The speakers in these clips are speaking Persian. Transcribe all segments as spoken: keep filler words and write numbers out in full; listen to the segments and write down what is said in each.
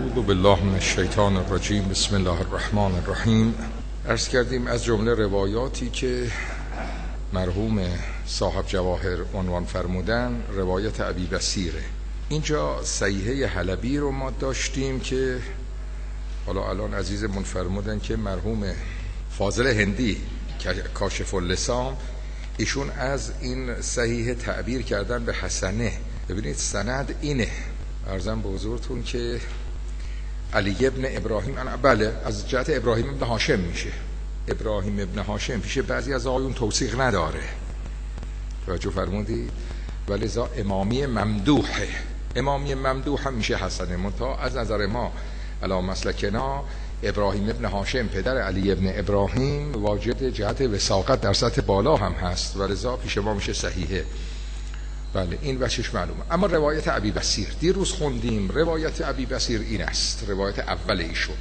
اعوذ بالله من الشیطان الرجیم. بسم الله الرحمن الرحیم. عرض کردیم از جمله روایاتی که مرحوم صاحب جواهر عنوان فرمودن روایت ابی بصیره. اینجا صحیحه حلبی رو ما داشتیم که حالا الان عزیزمون فرمودن که مرحوم فاضل هندی کاشف اللسام ایشون از این صحیحه تعبیر کردن به حسنه. ببینید سند اینه، عرضم به حضورتون که علی ابن ابراهیم، بله از جهت ابراهیم ابن هاشم میشه. ابراهیم ابن هاشم پیش بعضی از آقایون توثیق نداره، توجه فرمودید، ولی ذا امامی ممدوحه. امامی ممدوح هم میشه حسنه، منتها از نظر ما علی مسلکنا ابراهیم ابن هاشم پدر علی ابن ابراهیم واجد جهت وثاقت در سطح بالا هم هست، ولی ذا پیش ما میشه صحیحه. بله این وجهش معلومه. اما روایت ابی بصیر دیروز خوندیم. روایت ابی بصیر این است، روایت اول ایشون: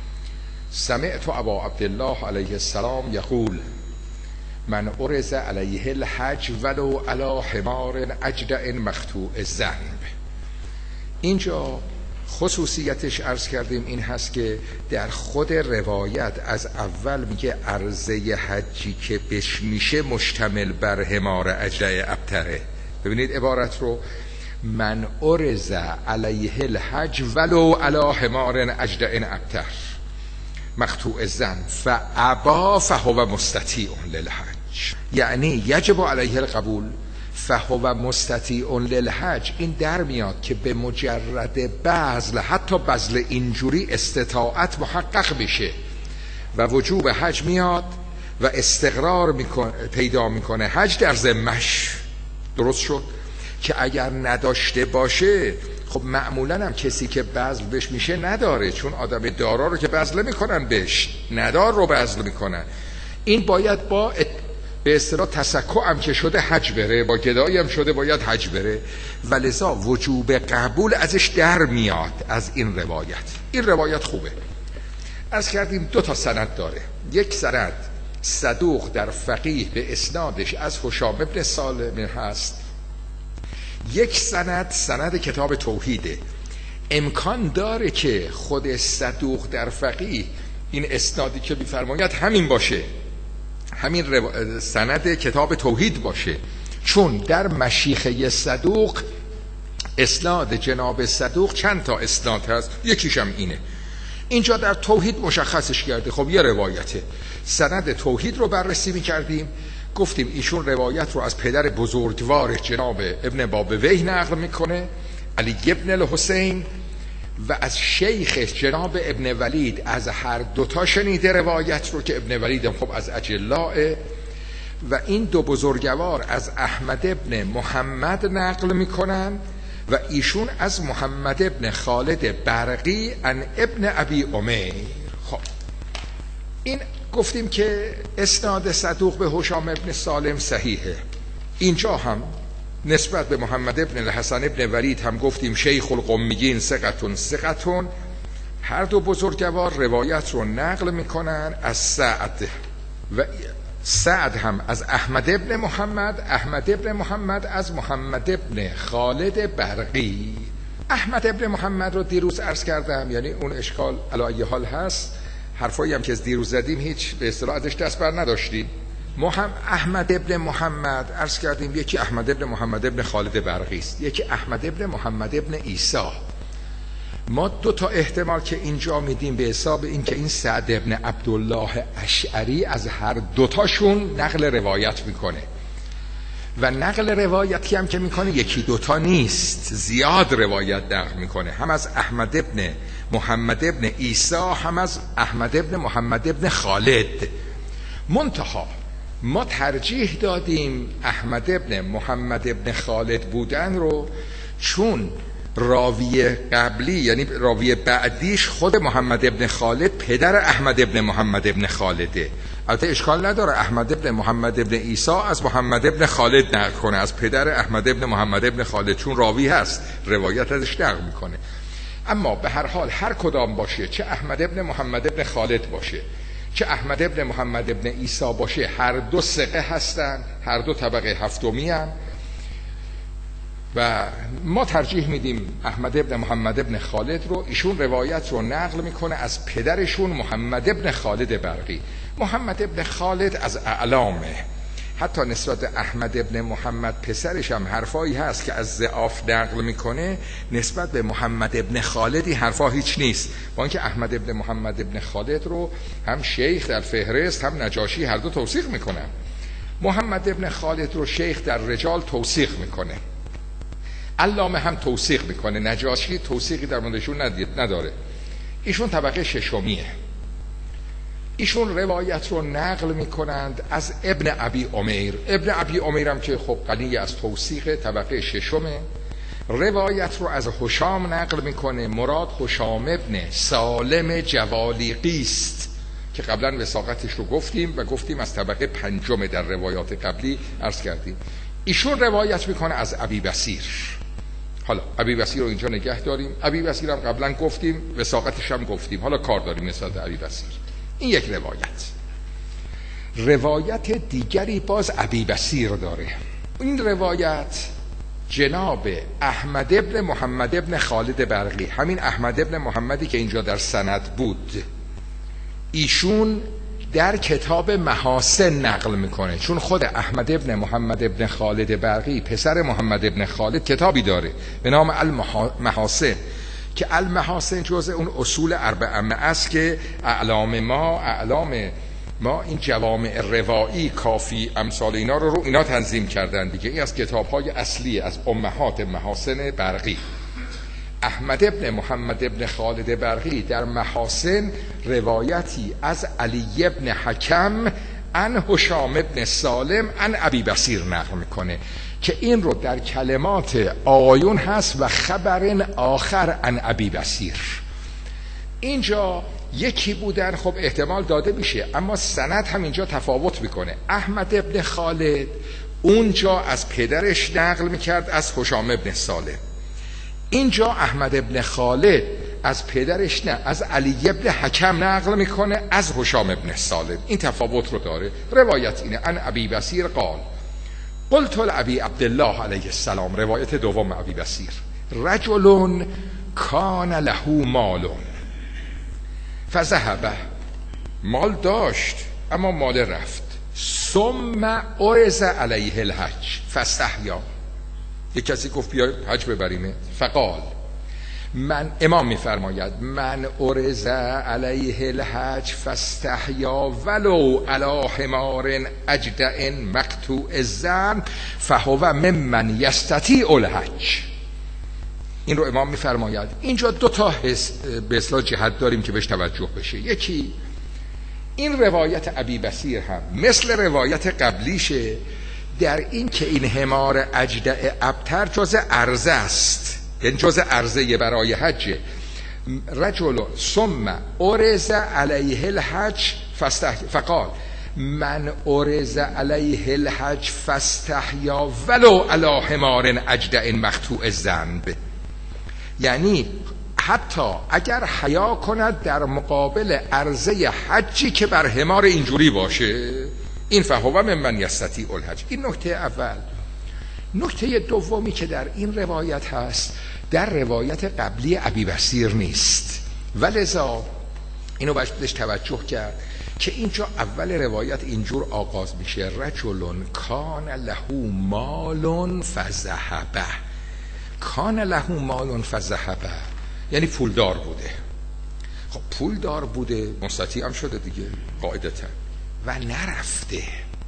سمعت ابا عبدالله علیه السلام یقول من عرض علیه الحج ولو علی حمار اجدع مخطوع الذنب. اینجا خصوصیتش عرض کردیم این هست که در خود روایت از اول میگه عرضه حجی که بش میشه مشتمل بر حمار اجدع ابتره. ببینید عبارت رو: من عرض علیه الحج ولو علی حمار اجدع ابتر مقطوع الذنب فابا فهو مستطیع للحج، یعنی یجب علیه القبول فهو مستطیع للحج. این در میاد که به مجرد بذل، حتی بذل اینجوری استطاعت محقق بشه و وجوب حج میاد و استقرار میکنه، پیدا میکنه حج در ذمش. درست شد که اگر نداشته باشه خب معمولا هم کسی که بذل بهش میشه نداره، چون آدم دارا رو که بذل میکنن بهش، ندار رو بذل میکنن. این باید با به اصطلاح تسکع هم که شده حج بره، با گدایی هم شده باید حج بره، ولذا وجوب قبول ازش در میاد از این روایت. این روایت خوبه. عرض کردیم دو تا سند داره. یک سند صدوق در فقیه به اسنادش از هشام ابن سالم هست، یک سند سند کتاب توحیده. امکان داره که خود صدوق در فقیه این اسنادی که می‌فرماید همین باشه، همین رو... سند کتاب توحید باشه، چون در مشیخه صدوق اسناد جناب صدوق چند تا اسناد هست، یکیش هم اینه. اینجا در توحید مشخصش کرده. خب یه روایته، سند توحید رو بررسی می‌کردیم، گفتیم ایشون روایت رو از پدر بزرگوار جناب ابن بابویه نقل میکنه، علی ابن الحسین، و از شیخ جناب ابن ولید از هر دوتا شنیده روایت رو که ابن ولید هم خب از اجلاء، و این دو بزرگوار از احمد ابن محمد نقل میکنن و ایشون از محمد ابن خالد برقی ان ابن ابی امیر. خب این گفتیم که اسناد صدوق به هشام ابن سالم صحیحه. اینجا هم نسبت به محمد ابن الحسن ابن ولید هم گفتیم شیخ القمیین ثقتون ثقتون. هر دو بزرگوار روایت رو نقل میکنن از سعد، و سعد هم از احمد ابن محمد، احمد ابن محمد از محمد ابن خالد برقی. احمد ابن محمد رو دیروز عرض کردم، یعنی اون اشکال علی ای حال هست، حرفایی هم که از دیروز زدیم هیچ به اصطلاح ازش دست بر نداشتیم. محمد احمد ابن محمد عرض کردیم یکی احمد ابن محمد ابن خالد برقی است، یکی احمد ابن محمد ابن عیسی. ما دو تا احتمال که اینجا میدیم به حساب این که این سعد ابن عبدالله اشعری از هر دوتاشون نقل روایت میکنه، و نقل روایتی هم که میکنه یکی دوتا نیست، زیاد روایت نقل میکنه، هم از احمد ابن محمد ابن عیسی هم از احمد ابن محمد ابن خالد. منتها ما ترجیح دادیم احمد ابن محمد ابن خالد بودن رو، چون راوی قبلی یعنی راوی بعدیش خود محمد ابن خالد پدر احمد ابن محمد ابن خالده. البته اشکال نداره احمد ابن محمد ابن عیسی از محمد ابن خالد نقل کنه، از پدر احمد ابن محمد ابن خالد، چون راوی هست روایت ازش نقل میکنه. اما به هر حال هر کدام باشه، چه احمد ابن محمد ابن خالد باشه چه احمد ابن محمد ابن عیسی باشه، هر دو ثقه هستن، هر دو طبقه هفتمی هستن. و ما ترجیح میدیم احمد ابن محمد ابن خالد رو. ایشون روایت رو نقل میکنه از پدرشون محمد ابن خالد برقی. محمد ابن خالد از اعلامه، حتی نسبت به احمد ابن محمد پسرش هم حرفایی هست که از ضعاف نقل میکنه، نسبت به محمد ابن خالدی حرفا هیچ نیست، با اینکه احمد ابن محمد ابن خالد رو هم شیخ در فهرست هم نجاشی هر دو توثیق میکنن. محمد ابن خالد رو شیخ در رجال توثیق میکنه، علامه هم توثیق میکنه، نجاشی توثیقی در موردشون نداره. ایشون طبقه ششمیه. ایشون روایت رو نقل میکنند از ابن ابی عمیر. ابن ابی عمیر هم که خب غنی از توثیق، طبقه ششمه. روایت رو از هشام نقل میکنه. مراد هشام ابن سالم جوالیقی است که قبلا وثاقتش رو گفتیم و گفتیم از طبقه پنجم در روایات قبلی عرض کردیم. ایشون روایت میکنه از ابی بصیر. حالا ابی بصیر رو اینجا نگه داریم. ابی بصیر هم قبلا گفتیم، وثاقتش هم گفتیم، حالا کار داریم نسبت به ابی بصیر. این یک روایت. روایت دیگری باز ابی بصیر داره. این روایت جناب احمد ابن محمد ابن خالد برقی، همین احمد ابن محمدی که اینجا در سند بود، ایشون در کتاب محاسن نقل میکنه، چون خود احمد ابن محمد ابن خالد برقی پسر محمد ابن خالد کتابی داره به نام المحاسن که المحاسن جزء اون اصول اربعه است که اعلام ما اعلام ما این جوامع روایی کافی امثال اینا رو رو اینا تنظیم کردن دیگه. این از کتاب‌های اصلی از امهات محاسن برقی. احمد ابن محمد ابن خالد برقی در محاسن روایتی از علی ابن حکم عن هشام ابن سالم عن ابی بصیر نقل میکنه که این رو در کلمات آقایون هست و خبر آخر عن ابی بصیر. اینجا یکی بودن، خب احتمال داده میشه، اما سند هم اینجا تفاوت میکنه. احمد ابن خالد اونجا از پدرش نقل میکرد از هشام ابن سالم، اینجا احمد ابن خالد از پدرش نه از علی ابن حکم نقل میکنه از هشام ابن سالم. این تفاوت رو داره. روایت اینه عن ابی بصیر قال قلت لابی عبدالله علیه السلام، روایت دوم ابی بصیر، رجل کان له مال فذهب، مال داشت اما مال رفت، ثم عرض علیه الحج فاستحیا، یک کسی گفت بیا حج ببریمه، فقال من، امام میفرماید من عرض علیه الحج فاستحیا ولو علی حمار اجدع مقطوع الزن فهو ممن یستطیع الحج. این رو امام میفرماید. اینجا دو تا حس به اصطلاح جهت داریم که بهش توجه بشه. یکی این روایت ابی بصیر هم مثل روایت قبلیشه در این که این حمار اجدع ابتر جز عرضه است، یعنی جز عرضه برای حج. رجل ثم عرض علیه الحج فاستحیا فقال من عرض علیه الحج فاستحیا ولو علی حمار اجدع مقطوع الذنب، یعنی حتی اگر حیا کند در مقابل عرضه حجی که بر حمار اینجوری باشه، این فهو ممن یستطیع الحج. این نکته اول. نکته دومی که در این روایت هست در روایت قبلی ابی بصیر نیست، ولذا اینو باید بهش توجه کرد که اینجا اول روایت اینجور آغاز میشه رجل کان له مال فذهبه. کان له مال فذهبه یعنی پولدار بوده. خب پولدار بوده مستطیع هم شده دیگه قاعدتا، و نرفته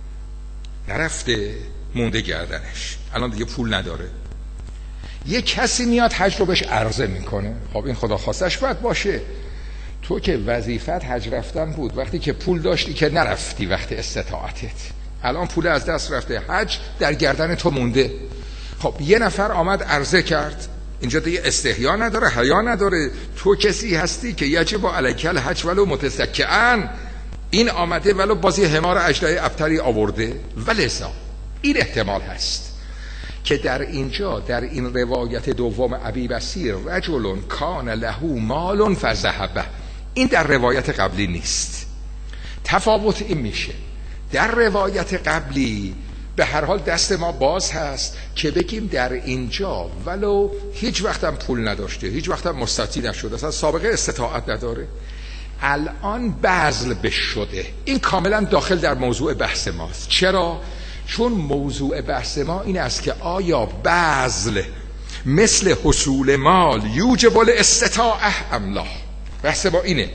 نرفته مونده گردنش، الان دیگه پول نداره. یه کسی میاد حج رو بهش عرضه میکنه، خب این خدا خواستش باید باشه، تو که وظیفت حج رفتن بود، وقتی که پول داشتی که نرفتی وقت استطاعتت، الان پول از دست رفته، حج در گردن تو مونده. خب یه نفر آمد عرضه کرد، اینجا دیگه استحیا نداره، حیا نداره، تو کسی هستی که یجب علیک الحج ولو متسکئا، این آمده ولو بازی حمار اجدع ابتری آورده. ولذا این احتمال هست که در اینجا در این روایت دوم ابی بصیر رجل کان له مال فذهبه، این در روایت قبلی نیست. تفاوت این میشه در روایت قبلی به هر حال دست ما باز هست که بگیم در اینجا ولو هیچ وقتم پول نداشته، هیچ وقتم مستطیع نشده، اصلا سابقه استطاعت نداره، الان بذل بش شده. این کاملا داخل در موضوع بحث ماست. چرا؟ چون موضوع بحث ما این است که آیا بذل مثل حصول مال یوجب الاستطاعه ام لا. بحث ما اینه.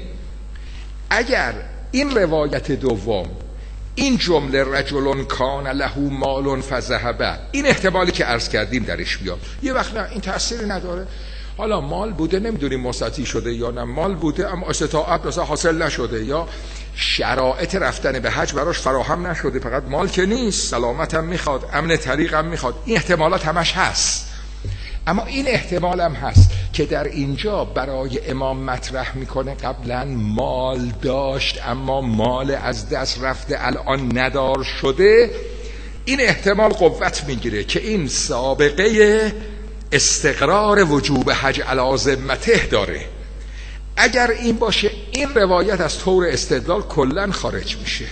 اگر این روایت دوم، این جمله رجل کان له مال فذهب، این احتمالی که عرض کردیم درش بیاد، یه وقت نه این تأثیری نداره، حالا مال بوده نمیدونیم مستطیع شده یا نه، مال بوده اما استطاعت مثلا حاصل نشده، یا شرایط رفتن به حج براش فراهم نشده، فقط مال که نیست، سلامت هم میخواد، امن طریق هم میخواد، این احتمالات همش هست. اما این احتمال هم هست که در اینجا برای امام مطرح میکنه قبلا مال داشت اما مال از دست رفته الان ندار شده. این احتمال قوت میگیره که این سابقه استقرار وجوب حج علی ذمته داره. اگر این باشه این روایت از طور استدلال کلن خارج میشه.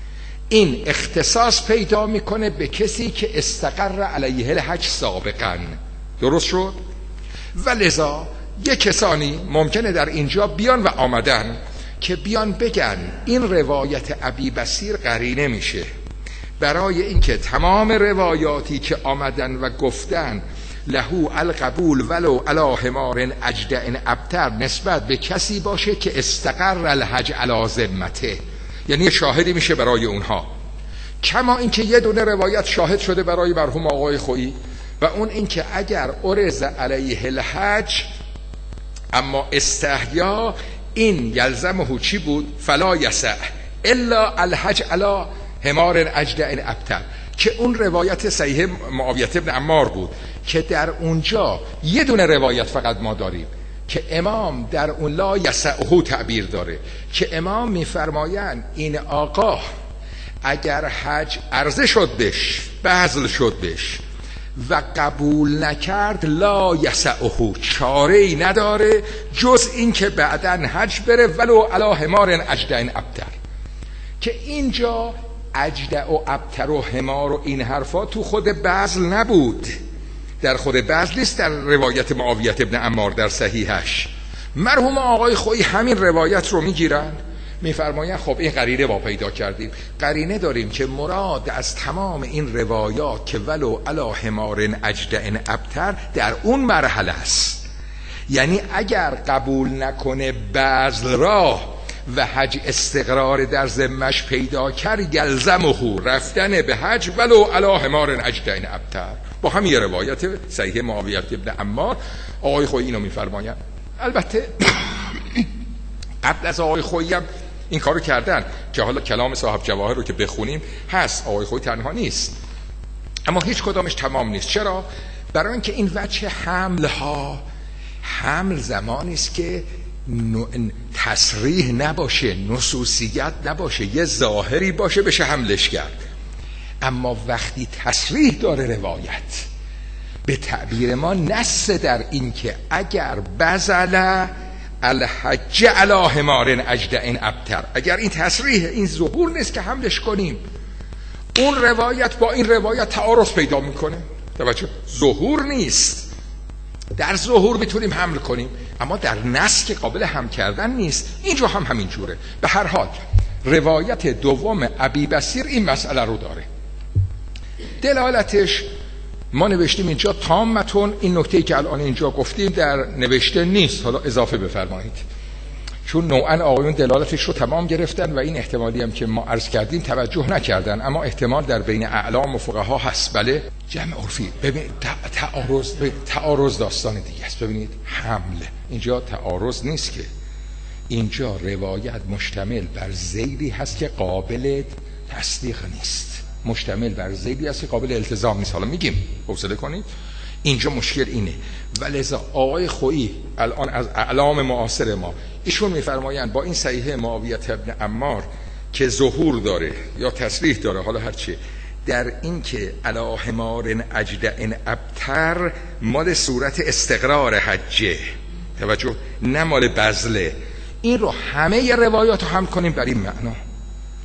این اختصاص پیدا میکنه به کسی که استقر علیه الحج سابقا. درست شد؟ و لذا یک کسانی ممکنه در اینجا بیان و آمدن که بیان بگن این روایت ابی بصیر قرینه میشه برای اینکه تمام روایاتی که آمدن و گفتن لهو القبول ولو علی حمار اجدع ابتر نسبت به کسی باشه که استقر الحج علی ذمته، یعنی شاهدی میشه برای اونها. کما اینکه یه دونه روایت شاهد شده برای مرحوم آقای خویی و اون اینکه اگر ارز علیه الحج اما استحیا این یلزمه چی بود؟ فلا یسع الا الحج علی حمار اجدع ابتر، که اون روایت صحیح معاویه بن عمار بود که در اونجا یه دونه روایت فقط ما داریم که امام در اون لا یسعه تعبیر داره که امام میفرمایند این آقا اگر حج عرضه شد بش، بذل شد بش و قبول نکرد لا یسعه، چاره ای نداره جز این که بعداً حج بره ولو علی حمار اجدع ابتر. که اینجا اجدع و ابتر و حمار و این حرفا تو خود بذل نبود، در خود بذل نیست، در روایت معاویه ابن عمار در صحیحش. مرحوم آقای خویی همین روایت رو میگیرن میفرماین خب این قرینه با پیدا کردیم، قرینه داریم که مراد از تمام این روایات که ولو علی حمار اجدع ابتر در اون مرحله است. یعنی اگر قبول نکنه بذل را و حج استقرار در ذمش پیدا کرد یلزمه رفتن به حج ولو علی حمار اجدع ابتر. با همین روایت صحیح معاویه ابن عمار آقای خویی اینو میفرماین. البته قبل از آقای خویی هم این کارو کردن که حالا کلام صاحب جواهر رو که بخونیم هست، آقای خویی تنها نیست، اما هیچ کدامش تمام نیست. چرا؟ برای اینکه این وجه حمل ها حمل زمانی است که تصریح نباشه، نصوصیت نباشه، یه ظاهری باشه بشه حملش کرد. اما وقتی تصریح داره روایت، به تعبیر ما نص در این که اگر بذل الحج علی حمار اجدع ابتر، اگر این تصریح این ظهور نیست که حملش کنیم، اون روایت با این روایت تعارض پیدا میکنه. توجه، ظهور نیست، در ظهور میتونیم حمل کنیم اما در نص که قابل حمل کردن نیست. اینجا هم همین جوره. به هر حال روایت دوم ابی بصیر این مسئله رو داره. دلالتش ما نوشتیم اینجا تامتون، این نکته‌ای که الان اینجا گفتیم در نوشته نیست، حالا اضافه بفرمایید، چون نوعا آقایون دلالتش رو تمام گرفتن و این احتمالی هم که ما عرض کردیم توجه نکردن، اما احتمال در بین اعلام و فقها هست. بله، جمع عرفی. ببینید تعارض تعارض داستان دیگه است. ببینید حمل اینجا تعارض نیست، که اینجا روایت مشتمل بر ذیلی هست که قابل تصدیق نیست، مشتمل بر ذیلی هست که قابل التزام نیست. حالا میگیم حوصله کنید، اینجا مشکل اینه. ولذا آقای خویی الان از اعلام معاصر ما ایشون میفرمایند با این صحیح معاویه ابن عمار که ظهور داره یا تصریح داره، حالا هرچی، در این که علی حمار اجدع ابتر مال صورت استقرار حجه، توجه، نه مال بذله. این رو همه ی روایات رو هم کنیم بر این معنا.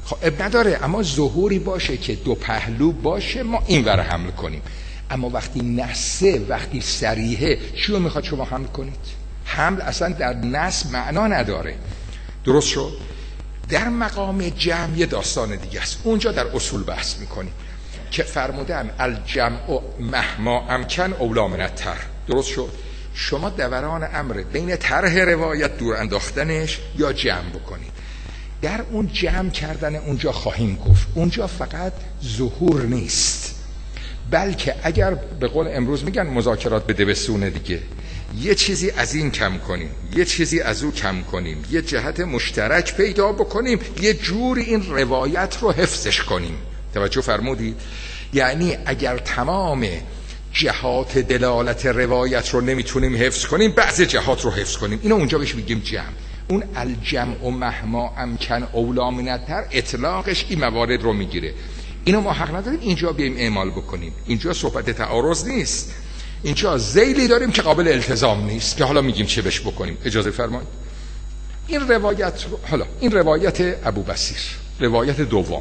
خب اب نداره، اما ظهوری باشه که دو پهلو باشه ما این ور حمل کنیم. اما وقتی نسه، وقتی صریحه، چیو میخواد شما حمل کنید؟ حمل اصلا در نس معنا نداره. درست شد؟ در مقام جمع یه داستان دیگه است، اونجا در اصول بحث میکنیم که فرمودن الجمع مهما امکن اولا من الطرح. درست شد؟ شما دوران امر بین طرح روایت دور انداختنش یا جمع بکنید. در اون جمع کردن اونجا خواهیم گفت اونجا فقط ظهور نیست، بلکه اگر به قول امروز میگن مذاکرات بده بسونه دیگه، یه چیزی از این کم کنیم، یه چیزی از او کم کنیم، یه جهت مشترک پیدا بکنیم، یه جوری این روایت رو حفظش کنیم. توجه فرمودید؟ یعنی اگر تمام جهات دلالت روایت رو نمیتونیم حفظ کنیم، بعضی جهات رو حفظ کنیم. اینو اونجا بهش میگیم جمع. اون الجمع و مهما امکن اولا من الطرح اطلاقش این موارد رو میگیره. اینو ما حق نداریم اینجا بیایم اعمال بکنیم. اینجا صحبت تعارض نیست، اینجا ذیلی داریم که قابل التزام نیست که حالا میگیم چه بش بکنیم. اجازه فرمایید این روایت رو، حالا این روایت ابوبصیر، روایت دوم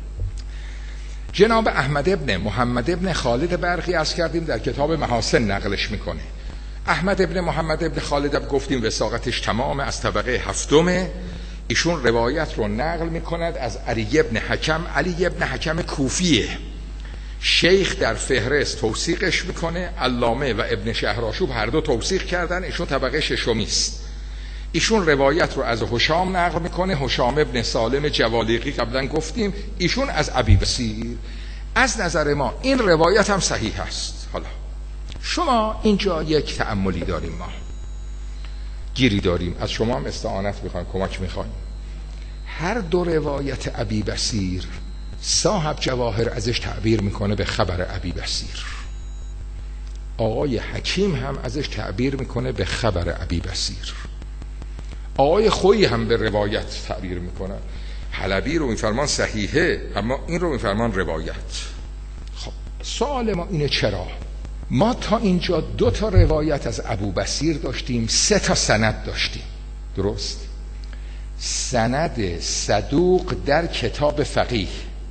جناب احمد ابن محمد ابن خالد برقی از کردیم در کتاب محاسن نقلش میکنه. احمد ابن محمد ابن خالد اب گفتیم وثاقتش تمام، از طبقه هفتمه. ایشون روایت رو نقل میکند از علی ابن حکم. علی ابن حکم کوفیه، شیخ در فهرست توثیقش میکنه، علامه و ابن شهرآشوب هر دو توثیق کردن. ایشون طبقه ششمی است. ایشون روایت رو از هشام نقل میکنه، هشام ابن سالم جوالیقی قبلا گفتیم، ایشون از ابی بصیر. از نظر ما این روایت هم صحیح است. حالا شما اینجا یک تأملی داریم، ما گیری داریم، از شما هم استعانت میخوایم، کمک میخوایم. هر دو روایت ابی بصیر صاحب جواهر ازش تعبیر میکنه به خبر ابی بصیر، آقای حکیم هم ازش تعبیر میکنه به خبر ابی بصیر، آقای خویی هم به روایت تعبیر میکنه. حلبی رو میفرمان صحیحه، اما این رو میفرمان روایت. خب سوال ما اینه چرا؟ ما تا اینجا دو تا روایت از ابوبصیر داشتیم، سه تا سند داشتیم. درست؟ سند صدوق در کتاب فقیه،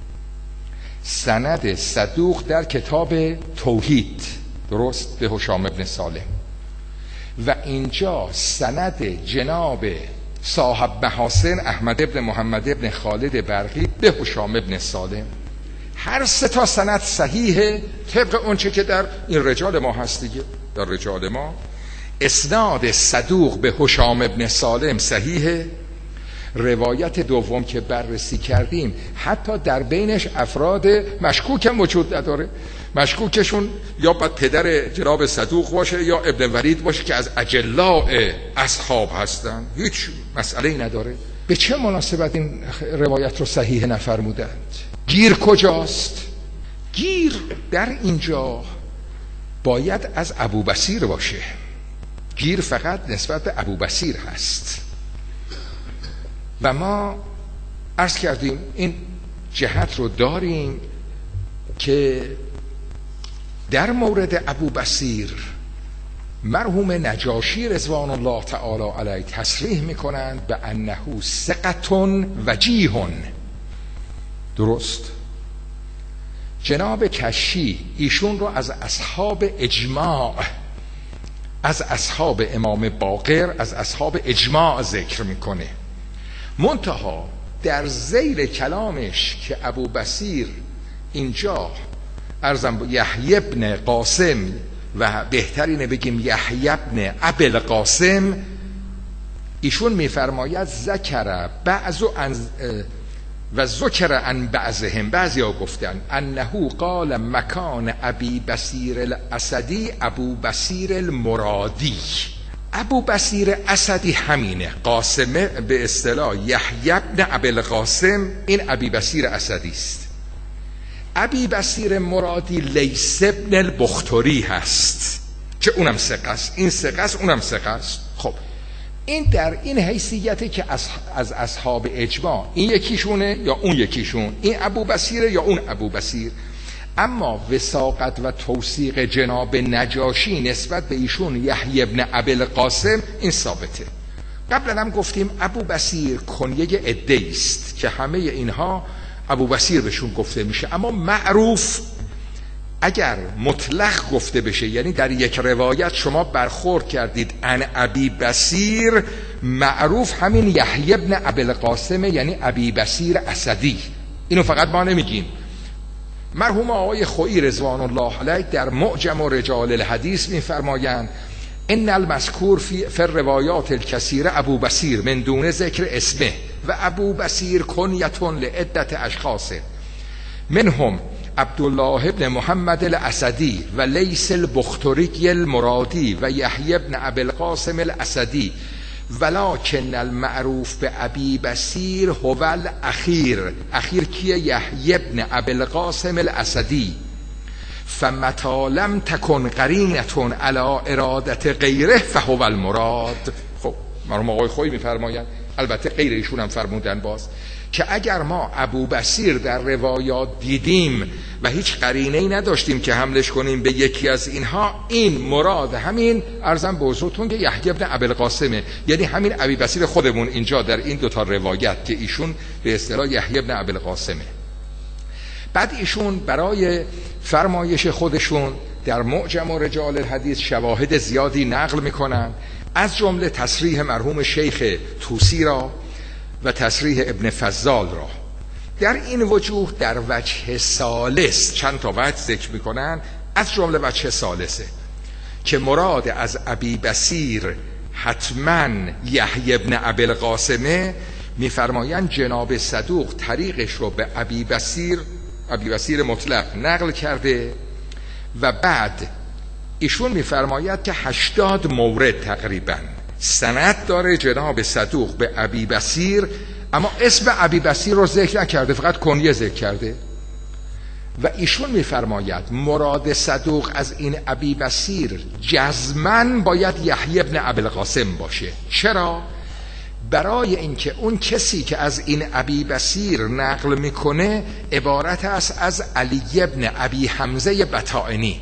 سند صدوق در کتاب توحید، درست، به هشام ابن سالم، و اینجا سند جناب صاحب محاسن احمد ابن محمد ابن خالد برقی به هشام ابن سالم. هر سه تا سند صحیحه طبق اونچه که در این رجال ما هست دیگه. در رجال ما اسناد صدوق به هشام ابن سالم صحیحه. روایت دوم که بررسی کردیم حتی در بینش افراد مشکوک هم وجود نداره. مشکوکشون یا باید پدر جناب صدوق باشه یا ابن ولید باشه که از اجلاء اصحاب هستن، هیچ مسئله‌ای نداره. به چه مناسبت این روایت رو صحیح نفرمودند؟ گیر کجاست؟ گیر در اینجا باید از ابوبصیر باشه. گیر فقط نسبت به ابوبصیر هست و ما عرض کردیم این جهت رو داریم که در مورد ابوبصیر مرحوم نجاشی رضوان الله تعالی علیه تصریح میکنند به انه ثقة وجیه. درست؟ جناب کشی ایشون رو از اصحاب اجماع، از اصحاب امام باقر، از اصحاب اجماع ذکر میکنه. منتها در ذیل کلامش که ابوبصیر اینجا ارزم یحیی ابن قاسم و بهترینه بگیم یحیی ابن ابی القاسم، ایشون میفرماید ذکر بعض و ذکر عن بعضهم، بعضی ها گفتن انه قال مکان ابی بصیر الاسدی ابو بصیر المرادی. ابو بصیر اسدی همینه، قاسمه به اصطلاح یحیی ابن ابی القاسم، این ابی بصیر اسدی است. ابی بصیر مرادی لیث ابن البختری هست که اونم ثقه است، این ثقه است اونم ثقه است. خب این در این حیثیته که از, از اصحاب اجماع این یکیشونه یا اون یکیشون، این ابو بصیر یا اون ابو بصیر. اما وثاقت و توثیق جناب نجاشی نسبت به ایشون یحیی ابن ابی القاسم این ثابته. قبلا هم گفتیم ابو بصیر کنیه عده است که همه اینها ابو بصیر بهشون گفته میشه، اما معروف اگر مطلق گفته بشه، یعنی در یک روایت شما برخورد کردید ان ابی بصیر، معروف همین یحیی ابن ابی القاسم، یعنی ابی بصیر اسدی. اینو فقط ما نمیگیم. مرحوم آقای خویی رضوان الله علیه در معجم و رجال الحدیث میفرمایند ان المذکور فی فی الروایات الکثیره ابو بصیر من دون ذکر اسمه و ابو بصیر کنیتون لعدت اشخاص منهم عبدالله ابن محمد الاسدی و لیس البختری المرادی و یحیی ابن ابی القاسم الاسدی ولکن المعروف به ابی بصیر هو الاخیر. اخیر کیه؟ یحیی ابن ابی القاسم الاسدی. فمتی لم تکن قرینتون علی ارادت غیره فهو المراد. خب مرحوم آقای خویی میفرمایند، البته غیر ایشون هم فرمودن باز، که اگر ما ابو بصیر در روایات دیدیم و هیچ قرینه‌ای نداشتیم که حملش کنیم به یکی از اینها، این مراد همین ارزم به حضورتون که یحیی ابن ابی القاسمه، یعنی همین ابی بصیر خودمون اینجا در این دوتا روایت که ایشون به اصطلاح یحیی ابن ابی القاسمه. بعد ایشون برای فرمایش خودشون در معجم و رجال الحدیث شواهد زیادی نقل میکنن، از جمله تصریح مرحوم شیخ طوسی را و تصریح ابن فضال را. در این وجوه در وجه ثالث چند تا وجه ذکر میکنن، از جمله وجه ثالثه که مراد از ابی بصیر حتما یحیی ابن ابی القاسمه. میفرمایند جناب صدوق طریقش رو به ابی بصیر ابی بصیر مطلق نقل کرده و بعد ایشون میفرماید که هشتاد مورد تقریبا سند داره جناب صدوق به ابی بصیر، اما اسم ابی بصیر رو ذکر نکرده، فقط کنیه ذکر کرده. و ایشون میفرماید مراد صدوق از این ابی بصیر جزماً باید یحیی ابن ابی القاسم باشه. چرا؟ برای اینکه اون کسی که از این ابی بصیر نقل میکنه عبارت است از علی ابن ابی حمزه بطائنی.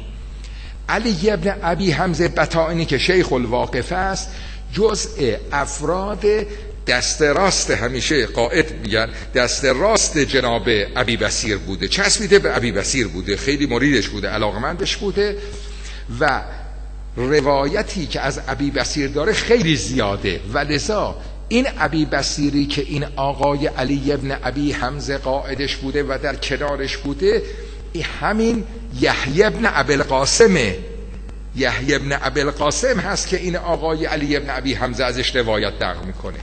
علی ابن ابی حمزه بطائنی که شیخ الواقف است، جزء افراد دست راست، همیشه قائد میگن دست راست جناب ابی بصیر بوده، چسبیده به ابی بصیر بوده، خیلی مریدش بوده، علاقمندش بوده و روایتی که از ابی بصیر داره خیلی زیاده. و لذا این ابی بصیری که این آقای علی ابن ابی حمزه قائدش بوده و در کنارش بوده، همین یحیی ابن ابی القاسمه. یحیی ابن ابی القاسم هست که این آقای علی ابن ابی حمزه ازش روایت نقل میکنه.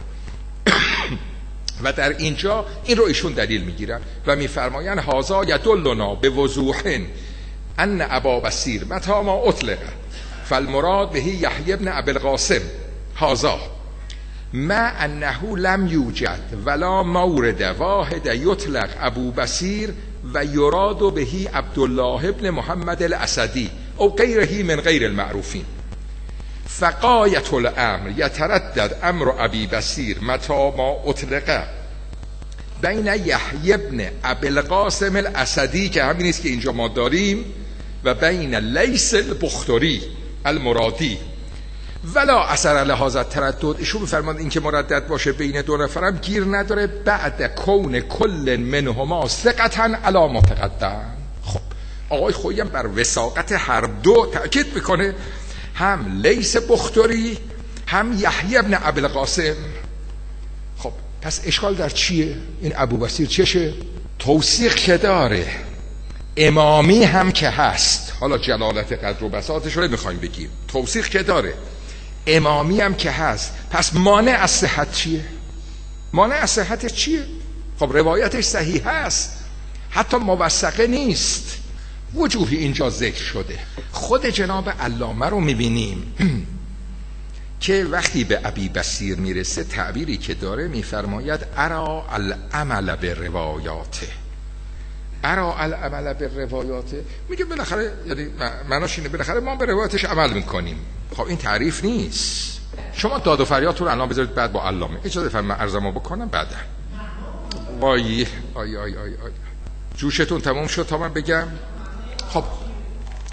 و در اینجا این رو ایشون دلیل میگیرن و میفرمایند هذا یدلنا به وضوح ان ابا بصیر متی ما اطلق فالمراد به یحیی ابن ابی القاسم هذا ما انه لم یوجد ولا مورد واحد یطلق ابو بصیر و یراد بهی عبدالله ابن محمد الاسدی او غیره من غیر المعروفین. فقایت الامر یتردد امر ابی بصیر متی ما اطلق بین یحیی ابن ابی القاسم الاسدی که همین است که اینجا ما داریم و بین لیس البختری المرادی ولا اثر لهذا التردد. ایشون می‌فرمایند این که مردد باشه بین دو نفرم گیر نداره بعد کون کل منهما ثقتا علی ما تقدم. خب آقای خویی هم بر وثاقت هر دو تأکید میکنه، هم لیس بختری هم یحیی ابن ابی القاسم. خب پس اشکال در چیه؟ این ابو بصیر چشه؟ توثیق که داره، امامی هم که هست، حالا جلالت قدر و بساطش رو میخوایم بگیم، توثیق که داره، امامی هم که هست، پس مانع از صحت چیه؟ مانع از صحت چیه؟ خب روایتش صحیح هست، حتی موثقه نیست، وجوهی اینجا ذکر شده. خود جناب علامه رو میبینیم که وقتی به ابی بصیر میرسه تعبیری که داره میفرماید ارا العمل به روایاته. ارا العمل به روایاته میگه بالاخره، یعنی معناش اینه بالاخره ما به روایتش عمل میکنیم. خب این تعریف نیست. شما داد و فریادتون رو الان بذارید بعد با علامه اجازه بفرمایید من عرضمو بکنم بعدا. آی آی آی آی آی جوشتون تموم شد تا من بگم؟ خب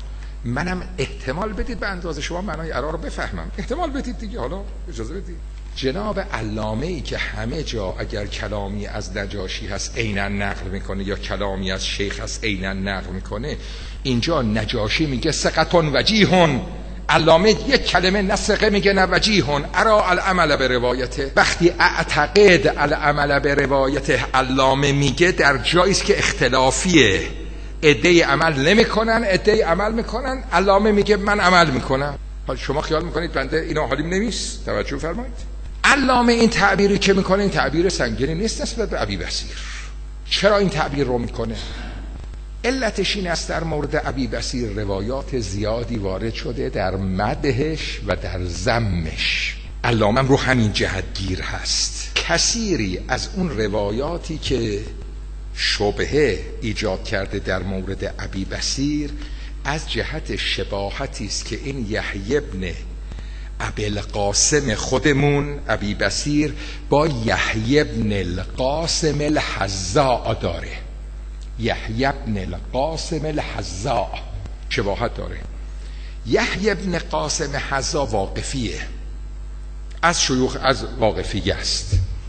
منم احتمال بدید به اندازه شما معنای ارا رو بفهمم، احتمال بدید دیگه، حالا اجازه بدید. جناب علامه‌ای که همه جا اگر کلامی از نجاشی هست عیناً نقل میکنه یا کلامی از شیخ هست عیناً نقل میکنه، اینجا نجاشی میگه ثقتون وجیهون، علامه یک کلمه نه ثقه میگه نه وجیهون، ارا العمل به روایته. وقتی اعتقد العمل به روایته علامه میگه در جایی است که اختلافیه، عده‌ای عمل نمیکنن عده‌ای عمل میکنن، علامه میگه من عمل میکنم. حالا شما خیال میکنید بنده اینا حالیم نمیست؟ توجه فرمایید. علامه این تعبیری که میکنه این تعبیر سنگینی نیست نسبت به ابی بصیر. چرا این تعبیر رو میکنه؟ علتش این است در مورد ابی بصیر روایات زیادی وارد شده در مدحش و در ذمش. علامه رو همین جهت گیر هست. کثیری از اون روایاتی که شبهه ایجاد کرده در مورد ابی بصیر از جهت شباهتی است که این یحیی ابن ابی القاسم خودمون ابی بصیر با یحیی ابن القاسم الحذاء داره. یحیی ابن القاسم الحذاء شباهت داره. یحیی ابن قاسم حذاء واقفیه، از شیوخ از واقفی است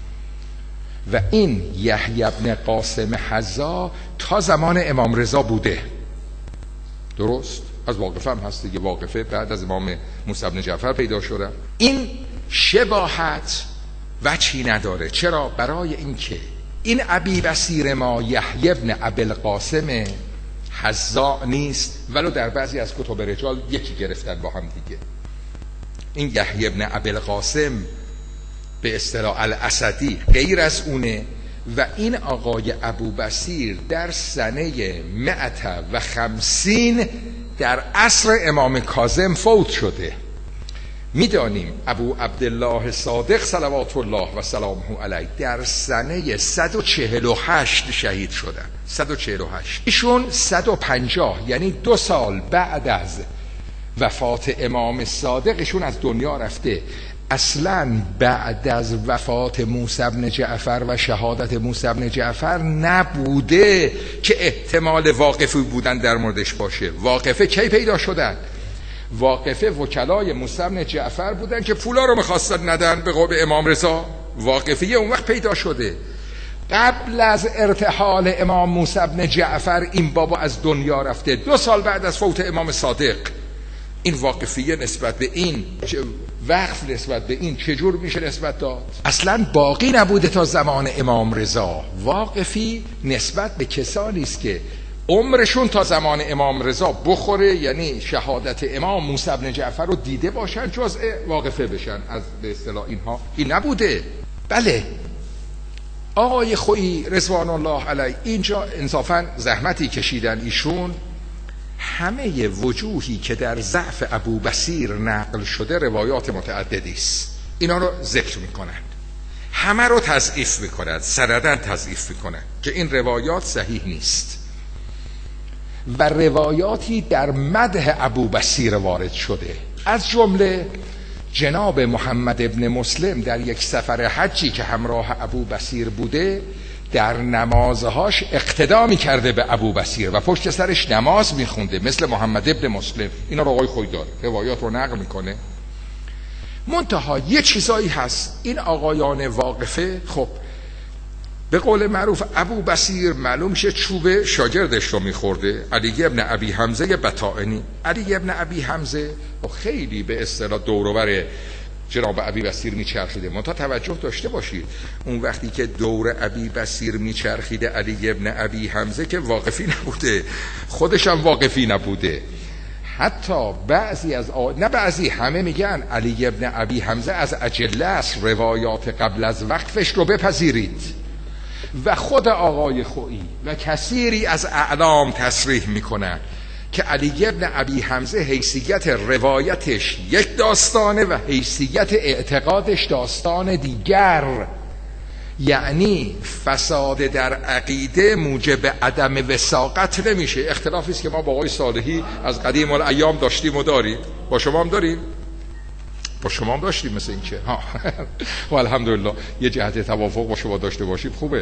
و این یحیی ابن قاسم حذاء تا زمان امام رضا بوده. درست؟ از واقفه هم هست دیگه، واقفه بعد از امام موسی بن جعفر پیدا شده. این شباهت وجهی نداره. چرا؟ برای اینکه این ابی بصیر ما یحیی ابن ابی القاسم حذاء نیست، ولو در بعضی از کتب رجال یکی گرفتن با هم دیگه. این یحیی ابن ابی القاسم به اصطلاح الاسدی غیر از اونه و این آقای ابو بصیر در سنه مئت و خمسین در عصر امام کاظم فوت شده. میدانیم ابو عبدالله صادق صلوات الله و سلامه علیه در سنه صد و چهل و هشت شهید شدن. صد و چهل و هشت. ایشون صد و پنجاه یعنی دو سال بعد از وفات امام صادق ایشون از دنیا رفته. اصلا بعد از وفات موسی بن جعفر و شهادت موسی بن جعفر نبوده که احتمال واقفی بودن در موردش باشه. واقفه کی پیدا شدن؟ واقفه وکلای موسی بن جعفر بودن که پولا رو میخواستن ندن به قول امام رضا. واقفه اون وقت پیدا شده. قبل از ارتحال امام موسی بن جعفر این بابا از دنیا رفته، دو سال بعد از فوت امام صادق. این واقفیه نسبت به این وقف نسبت به این چجور میشه نسبت داد؟ اصلا باقی نبوده تا زمان امام رضا. واقفی نسبت به کسانی است که عمرشون تا زمان امام رضا بخوره، یعنی شهادت امام موسی بن جعفر رو دیده باشن جزء واقفه بشن از به اصطلاح اینها. این نبوده. بله آقای خویی رضوان الله علیه اینجا انصافا زحمتی کشیدن ایشون. همه وجوهی که در ضعف ابو بصیر نقل شده روایات متعددی است. اینا رو ذکر میکنند، همه رو تضعیف میکنند، سنداً تضعیف میکنند که این روایات صحیح نیست و روایاتی در مدح ابو بصیر وارد شده. از جمله جناب محمد ابن مسلم در یک سفر حجی که همراه ابو بصیر بوده در نمازهاش اقتدا می‌کرده به ابو بصیر و پشت سرش نماز میخونده مثل محمد ابن مسلم. اینا رو آقای خویی داره، روایات رو نقل میکنه. منتها یه چیزایی هست این آقایان واقفه، خب به قول معروف ابو بصیر معلوم شه چوب شاگردش رو میخورده، علی ابن ابی حمزه بطائنی. علی ابن ابی حمزه خیلی به اصطلاح دور و بر جناب ابی بصیر میچرخیده. منتها توجه داشته باشید اون وقتی که دور ابی بصیر میچرخیده علی ابن ابی حمزه که واقفی نبوده، خودش هم واقفی نبوده. حتی بعضی از آ... نه بعضی همه میگن علی ابن ابی حمزه از اجله است، روایات قبل از وقفش رو بپذیرید. و خود آقای خویی و کثیری از اعلام تصریح میکنن که علی ابن ابی حمزه حیثیت روایتش یک داستانه و حیثیت اعتقادش داستان دیگر. یعنی فساد در عقیده موجب عدم وثاقت نمیشه. اختلافی است که ما با آقای صالحی از قدیم الایام داشتیم و داریم. با شما هم داریم؟ با شما هم داشتیم مثل این که ها و الحمدلله یه جهت توافق با شما داشته باشیم خوبه.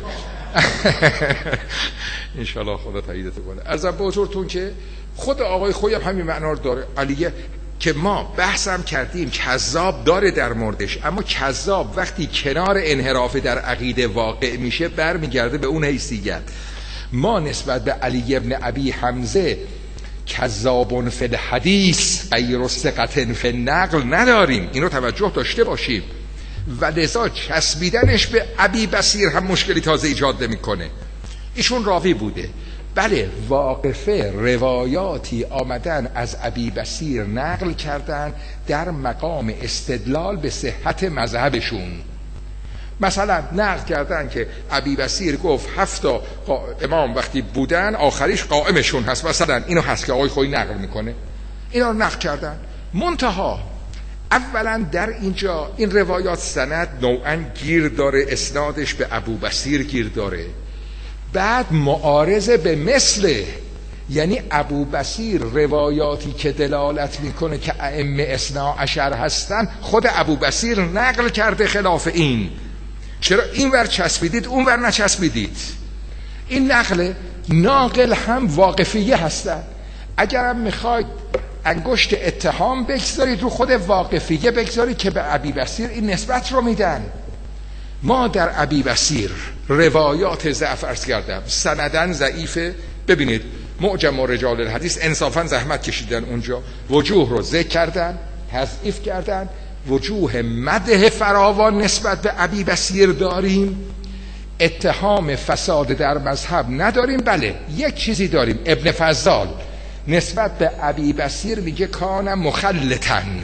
انشالله خدا تاییدت کنه. عرضم به حضورتون که خود آقای خویی هم همین معنا رو داره. علیه که ما بحثم کردیم کذاب داره در موردش، اما کذاب وقتی کنار انحراف در عقیده واقع میشه برمیگرده به اون حیثیت. ما نسبت به علی ابن ابی حمزه کذابون فی الحدیث غیر ثقة فی النقل نداریم، اینو توجه داشته باشیم. و لذا چسبیدنش به ابی بصیر هم مشکلی تازه ایجاد نمیکنه. ایشون راوی بوده، بله واقفه روایاتی آمدن از ابی بصیر نقل کردن در مقام استدلال به صحت مذهبشون. مثلا نقل کردن که ابی بصیر گفت هفتا امام وقتی بودن آخریش قائمشون هست، مثلا اینو هست که آقای خویی نقل میکنه، اینا رو نقل کردن. منتها اولا در اینجا این روایات سند نوعا گیر داره، اسنادش به ابو بصیر گیر داره، بعد معارضه به مثله، یعنی ابو بصیر روایاتی که دلالت میکنه که ائمه اثنا عشر هستن خود ابو بصیر نقل کرده خلاف این. چرا این ور چسبیدید اون ور نچسبیدید؟ این نقل ناقل هم واقفیه هستن. اگرم میخواید انگشت اتهام بگذارید رو خود واقفیه بگذارید که به ابی بصیر این نسبت رو میدن. ما در ابی بصیر روایات ضعف عرض کردم، سندن ضعیفه. ببینید معجم رجال الحدیث انصافا زحمت کشیدن اونجا، وجوه رو ذکر کردن، تضعیف کردن، وجوه مدح فراوان نسبت به ابی بصیر داریم، اتهام فساد در مذهب نداریم. بله یک چیزی داریم، ابن فضال نسبت به ابی بصیر میگه کان مخلطن.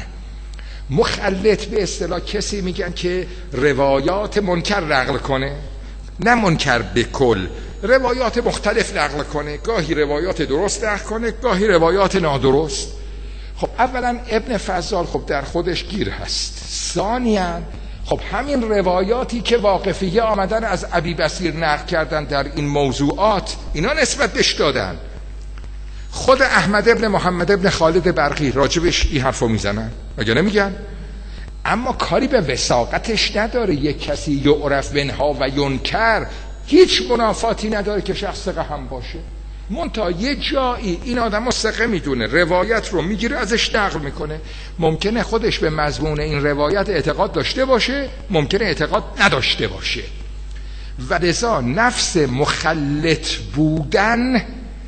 مخلط به اصطلاح کسی میگن که روایات منکر نقل کنه، نه منکر به کل، روایات مختلف نقل کنه، گاهی روایات درست نقل کنه، گاهی روایات نادرست. خب اولا ابن فضال خب در خودش گیر هست، ثانیاً خب همین روایاتی که واقفیه آمدن از ابی بصیر نقل کردن در این موضوعات اینا نسبت بهش دادن. خود احمد ابن محمد ابن خالد برقی راجبش این حرفو میزنن، مگه نمیگن؟ اما کاری به وثاقتش نداره. یک کسی یعرف بنها و ینکر هیچ منافاتی نداره که شخص ثقه هم باشه. منتها یه جایی این آدم رو ثقه میدونه، روایت رو میگیره ازش نقل میکنه، ممکنه خودش به مضمون این روایت اعتقاد داشته باشه، ممکنه اعتقاد نداشته باشه. و لذا نفس مخلط بودن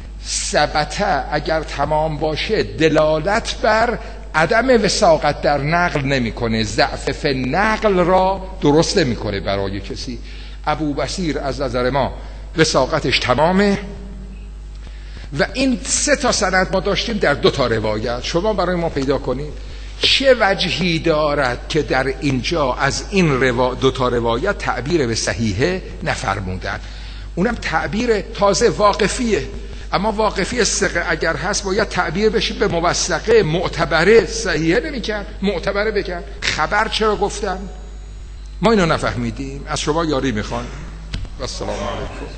ثبته اگر تمام باشه دلالت بر عدم وثاقت در نقل نمیکنه، ضعف فی نقل را درست نمیکنه برای کسی. ابو بصیر از نظر ما وثاقتش تمامه و این سه تا سند ما داشتیم در دو تا روایت. شما برای ما پیدا کنید چه وجهی دارد که در اینجا از این روا... دو تا روایت تعبیر به صحیحه نفرمودن. اونم تعبیر تازه واقفیه، اما واقفی ثقه اگر هست باید تعبیر بشه به موثقه معتبره. صحیحه نمیکن، معتبره بکن. خبر چرا گفتن؟ ما اینو نفهمیدیم. از شما یاری میخوان. و السلام علیکم.